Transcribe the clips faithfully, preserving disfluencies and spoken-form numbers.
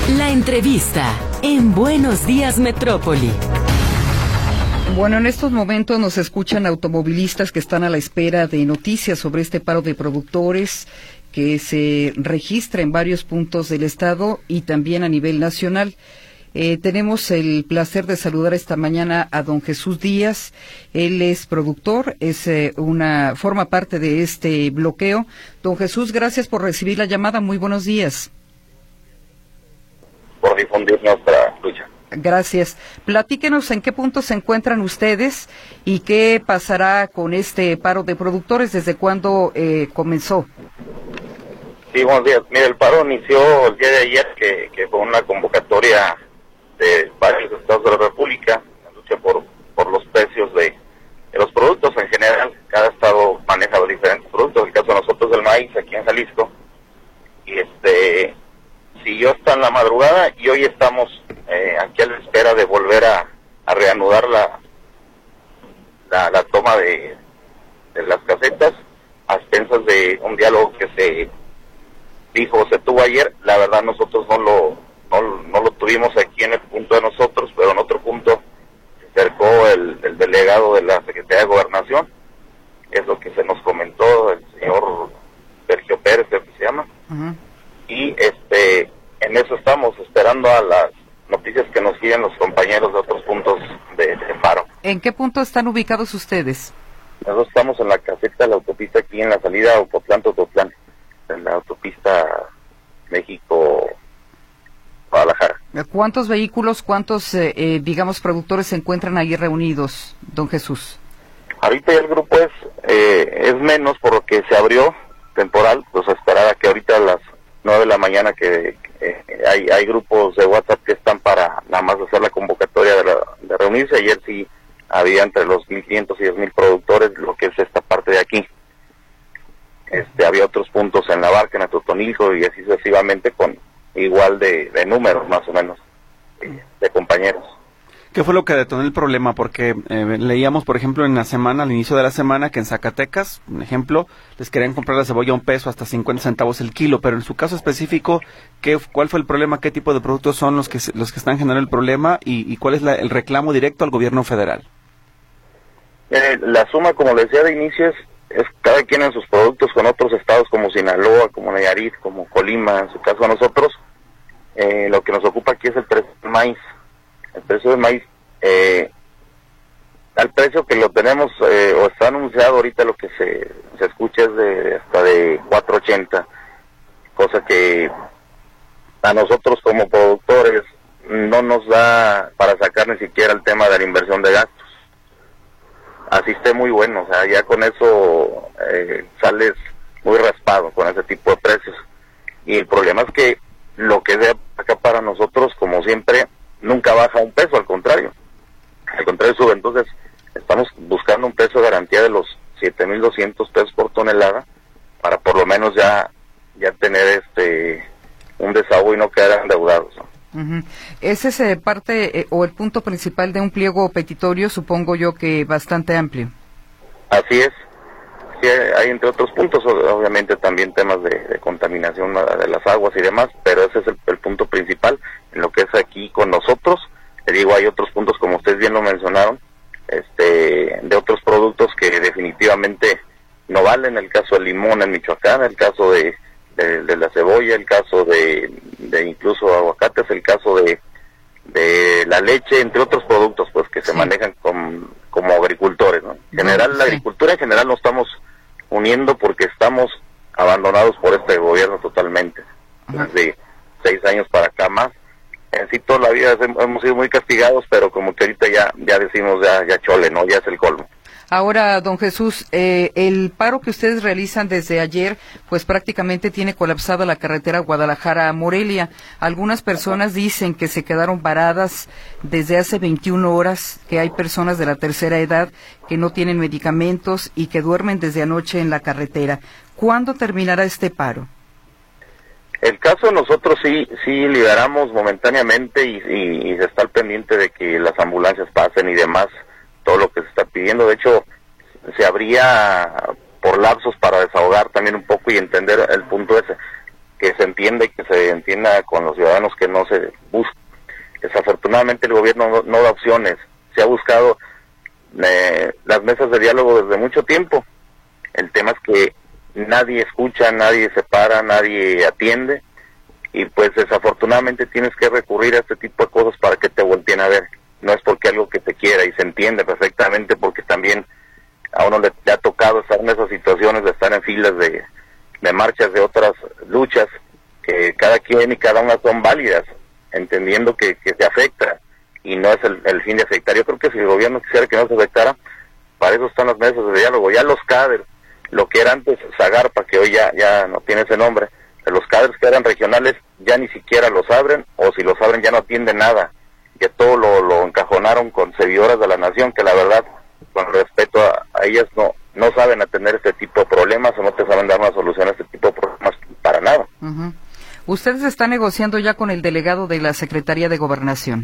La entrevista en Buenos Días Metrópoli. Bueno, en estos momentos nos escuchan automovilistas que están a la espera de noticias sobre este paro de productores que se registra en varios puntos del estado y también a nivel nacional. Eh, tenemos el placer de saludar esta mañana a don Jesús Díaz. Él es productor, es eh, una forma parte de este bloqueo. Don Jesús, gracias por recibir la llamada. Muy buenos días. Por difundir nuestra lucha. Gracias. Platíquenos en qué punto se encuentran ustedes y qué pasará con este paro de productores, desde cuándo eh, comenzó. Sí, buenos días. Mira, el paro inició el día de ayer, que, que fue una convocatoria de varios estados de la República, la lucha por, por los precios de, de los productos en general. Cada estado maneja los diferentes productos. El caso de nosotros del maíz aquí en Jalisco. Y este siguió hasta en la madrugada y hoy estamos eh, aquí a la espera de volver a, a reanudar la, la, la toma de, de las casetas a expensas de un diálogo que se dijo, se tuvo ayer. La verdad nosotros no lo no, no lo tuvimos aquí en el punto de nosotros, pero en otro punto se acercó el, el delegado de la Secretaría de Gobernación, es lo que se nos comentó, el señor Sergio Pérez, creo que se llama. Uh-huh. Y este en eso estamos, esperando a las noticias que nos siguen los compañeros de otros puntos de, de paro. ¿En qué punto están ubicados ustedes? Nosotros estamos en la caseta de la autopista, aquí en la salida a Ocotlán-Tototlán, en la autopista México-Guadalajara. ¿Cuántos vehículos, cuántos, eh, eh, digamos, productores se encuentran ahí reunidos, don Jesús? Ahorita ya el grupo es eh, es menos, por lo que se abrió temporal, pues a esperar a que ahorita a las nueve de la mañana que, que hay, hay grupos de WhatsApp que están para nada más hacer la convocatoria de, la, de reunirse. Ayer sí había entre los mil quinientos y diez mil productores, lo que es esta parte de aquí. Este, había otros puntos en la Barca, en Atotonilco y así sucesivamente, con igual de, de números más o menos de, de compañeros. ¿Qué fue lo que detonó el problema? Porque eh, leíamos, por ejemplo, en la semana, al inicio de la semana, que en Zacatecas, un ejemplo, les querían comprar la cebolla a un peso hasta cincuenta centavos el kilo, pero en su caso específico, ¿qué, ¿cuál fue el problema? ¿Qué tipo de productos son los que los que están generando el problema? ¿Y, y cuál es la, el reclamo directo al gobierno federal? Eh, la suma, como les decía de inicio, es, es cada quien en sus productos con otros estados como Sinaloa, como Nayarit, como Colima, en su caso a nosotros. Eh, lo que nos ocupa aquí es el precio del maíz. El precio del maíz, eh, al precio que lo tenemos, eh, o está anunciado ahorita, lo que se, se escucha es de hasta de cuatro ochenta, cosa que a nosotros como productores no nos da para sacar ni siquiera el tema de la inversión de gastos. Así esté muy bueno, o sea, ya con eso eh, sales muy raspado con ese tipo de precios. Y el problema es que lo que es de acá para nosotros, como siempre, nunca baja un peso, al contrario, al contrario sube. Entonces estamos buscando un precio de garantía de los siete mil doscientos pesos por tonelada para por lo menos ya ya tener este un desahogo y no quedar endeudados, ¿no? Uh-huh. Ese es eh, parte eh, o el punto principal de un pliego petitorio, supongo yo que bastante amplio. Así es. Sí, hay entre otros puntos, obviamente también temas de, de contaminación de las aguas y demás, pero ese es el, el punto principal en lo que es aquí con nosotros. Te digo, hay otros puntos, como ustedes bien lo mencionaron, este, de otros productos que definitivamente no valen, el caso del limón en Michoacán, el caso de, de, de la cebolla, el caso de, de incluso aguacates, el caso de, de la leche, entre otros productos pues que se sí. manejan con, como agricultores, ¿no? En general, no, la sí. agricultura en general no estamos uniendo porque estamos abandonados por este gobierno totalmente. Ajá. Desde seis años para acá más. En sí toda la vida hemos sido muy castigados, pero como que ahorita ya ya decimos ya ya chole, ¿no? Ya es el colmo. Ahora, don Jesús, eh, el paro que ustedes realizan desde ayer, pues prácticamente tiene colapsada la carretera Guadalajara a Morelia. Algunas personas dicen que se quedaron varadas desde hace veintiuna horas, que hay personas de la tercera edad que no tienen medicamentos y que duermen desde anoche en la carretera. ¿Cuándo terminará este paro? El caso nosotros sí sí liberamos momentáneamente y, y, y se está al pendiente de que las ambulancias pasen y demás, todo lo que se está pidiendo. De hecho, se abría por lapsos para desahogar también un poco y entender el punto ese. que se entienda y que se entienda con los ciudadanos que no se busca. Desafortunadamente el gobierno no, no da opciones. Se ha buscado eh, las mesas de diálogo desde mucho tiempo. El tema es que nadie escucha, nadie se para, nadie atiende, y pues desafortunadamente tienes que recurrir a este tipo de cosas para que te volteen a ver. No es porque algo que te quiera, y se entiende perfectamente, porque también a uno le, le ha tocado estar en esas situaciones de estar en filas de, de marchas de otras luchas, que cada quien y cada una son válidas, entendiendo que, que te afecta, y no es el, el fin de afectar. Yo creo que si el gobierno quisiera que no se afectara, para eso están las mesas de diálogo. Ya los CADER, lo que era antes Zagarpa, que hoy ya, ya no tiene ese nombre, de los CADERs que eran regionales, ya ni siquiera los abren, o si los abren ya no atienden nada, que todo lo, lo encajonaron con servidoras de la nación, que la verdad, con respeto a, a ellas, no no saben atender este tipo de problemas, o no te saben dar una solución a este tipo de problemas para nada. Uh-huh. ¿Ustedes están negociando ya con el delegado de la Secretaría de Gobernación?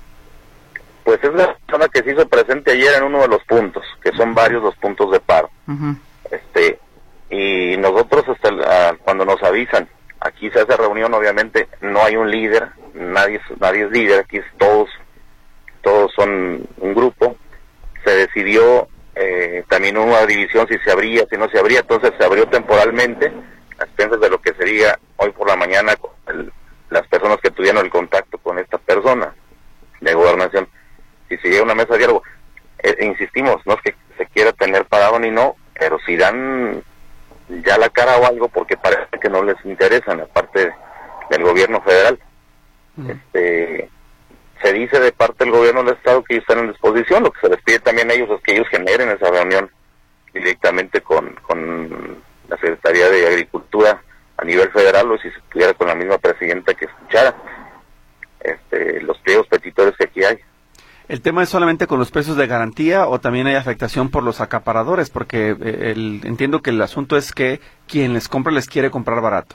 Pues es la persona que se hizo presente ayer en uno de los puntos, que son varios los puntos de paro. Uh-huh. Este, y nosotros hasta el, uh, cuando nos avisan, aquí se hace reunión, obviamente no hay un líder, nadie nadie es líder, aquí es todos todos son un grupo. Se decidió eh, también una división, si se abría, si no se abría, entonces se abrió temporalmente, a expensas de lo que sería hoy por la mañana con el, las personas que tuvieron el contacto con esta persona de Gobernación. Si se llega a una mesa de diálogo, eh, insistimos, no es que se quiera tener parado ni no, pero si dan ya la cara o algo, porque parece que no les interesa en la parte del gobierno federal. Uh-huh. Este, se dice de parte del gobierno del estado que ellos están en disposición. Lo que se les pide también a ellos es que ellos generen esa reunión directamente con, con la Secretaría de Agricultura a nivel federal, o si se pudiera con la misma presidenta, que escuchara este, los pliegos petitorios que aquí hay. ¿El tema es solamente con los precios de garantía o también hay afectación por los acaparadores? Porque eh, el, entiendo que el asunto es que quien les compra les quiere comprar barato.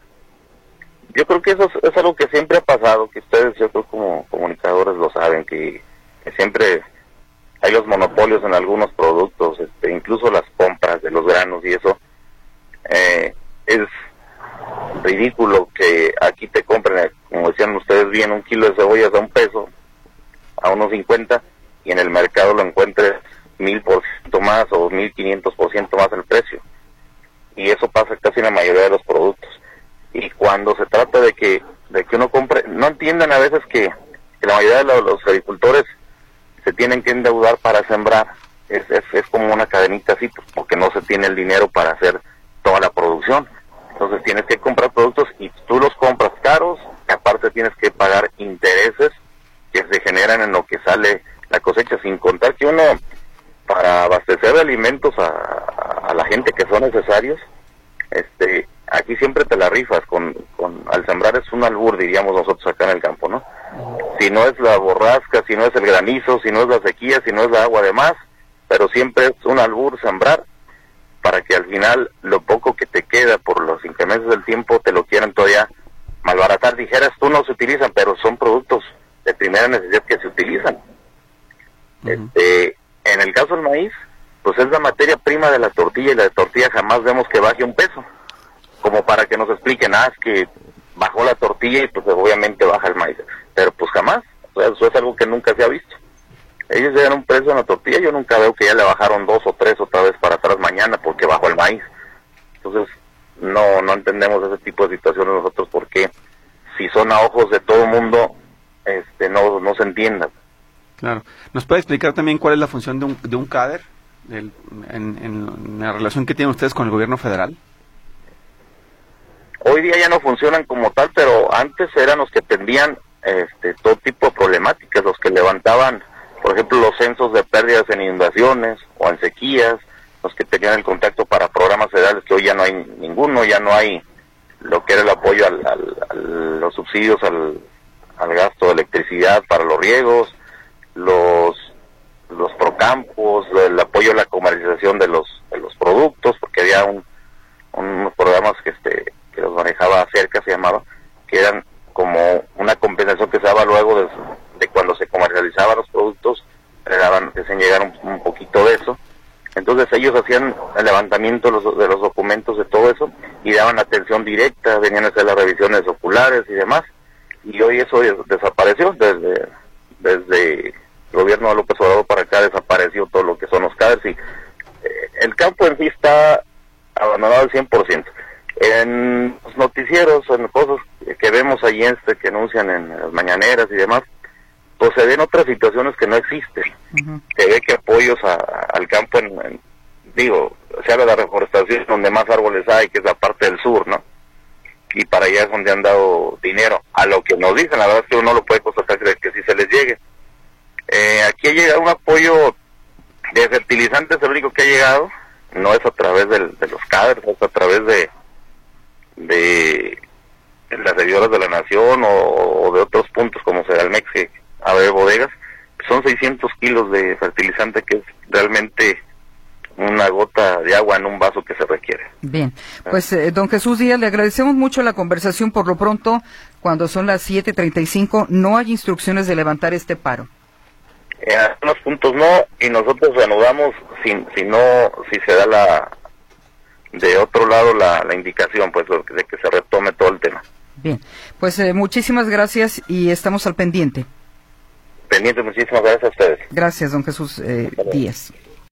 Yo creo que eso es, es algo que siempre ha pasado, que ustedes, yo creo como comunicadores lo saben, que, que siempre hay los monopolios en algunos productos, este, incluso las compras de los granos y eso. Eh, es ridículo que aquí te compren, como decían ustedes bien, un kilo de cebollas a un peso, a unos cincuenta, y en el mercado lo encuentres mil por ciento más o mil quinientos por ciento más el precio. Y eso pasa casi en la mayoría de los productos. Y cuando se trata de que de que uno compre, no entienden a veces que, que la mayoría de los, los agricultores se tienen que endeudar para sembrar. Es, es, es como una cadenita así, pues, porque no se tiene el dinero para hacer toda la producción. Entonces tienes que comprar productos y tú los compras caros, y aparte tienes que pagar intereses que se generan en lo que sale la cosecha, sin contar que uno, para abastecer de alimentos a, a, a la gente que son necesarios, este, aquí siempre te la rifas, con, con al sembrar es un albur, diríamos nosotros acá en el campo, ¿no? Si no es la borrasca, si no es el granizo, si no es la sequía, si no es la agua de más, pero siempre es un albur sembrar, para que al final lo poco que te queda por los incrementos del tiempo te lo quieran todavía malbaratar. Dijeras tú, no se utilizan, pero son productos de primera necesidad que se utilizan. Uh-huh. Este, en el caso del maíz, pues es la materia prima de la tortilla, y la tortilla jamás vemos que baje un peso, como para que nos expliquen, ah, es que bajó la tortilla y pues obviamente baja el maíz, pero pues jamás, o sea, eso es algo que nunca se ha visto. Ellos llegan un precio en la tortilla, yo nunca veo que ya le bajaron dos o tres otra vez para atrás mañana porque bajó el maíz. Entonces, no no entendemos ese tipo de situaciones nosotros, porque si son a ojos de todo el mundo, este no no se entiendan. Claro. ¿Nos puede explicar también cuál es la función de un, de un CADER el, en, en la relación que tienen ustedes con el gobierno federal? Hoy día ya no funcionan como tal, pero antes eran los que atendían este, todo tipo de problemáticas, los que levantaban, por ejemplo, los censos de pérdidas en inundaciones o en sequías, los que tenían el contacto para programas federales, que hoy ya no hay ninguno, ya no hay lo que era el apoyo al, al, a los subsidios al, al gasto de electricidad para los riegos, los los procampos, el apoyo a la comercialización de los de los productos, porque había un, unos programas que este que los manejaba cerca, se llamaba, que eran como una compensación que se daba luego de, de cuando se comercializaban los productos, le daban, hacían llegar un, un poquito de eso. Entonces ellos hacían el levantamiento de los, de los documentos de todo eso, y daban atención directa, venían a hacer las revisiones oculares y demás, y hoy eso desapareció. Desde desde el gobierno de López Obrador para acá desapareció todo lo que son los CADERS, y eh, el campo en sí está abandonado al cien por ciento. En los noticieros, en cosas que vemos allí este, que anuncian en las mañaneras y demás, pues se ven otras situaciones que no existen. Uh-huh. Se ve que apoyos a, al campo, en, en, digo, se habla de la reforestación donde más árboles hay, que es la parte del sur, ¿no? Y para allá es donde han dado dinero. A lo que nos dicen, la verdad es que uno lo puede constatar que, que sí se les llegue. Eh, aquí ha llegado un apoyo de fertilizantes, el único que ha llegado, no es a través del, de los CADERS, es a través de de las servidoras de la Nación o, o de otros puntos como Segalmex, que A B Bodegas. Son seiscientos kilos de fertilizante, que es realmente una gota de agua en un vaso que se requiere. Bien, pues eh, don Jesús Díaz, le agradecemos mucho la conversación. Por lo pronto, cuando son las siete treinta y cinco, no hay instrucciones de levantar este paro. En algunos puntos no, y nosotros reanudamos si, si no, si se da la de otro lado la, la indicación, pues, de que se retome todo el tema. Bien, pues eh, muchísimas gracias y estamos al pendiente. Pendiente, muchísimas gracias a ustedes. Gracias, don Jesús eh, Díaz.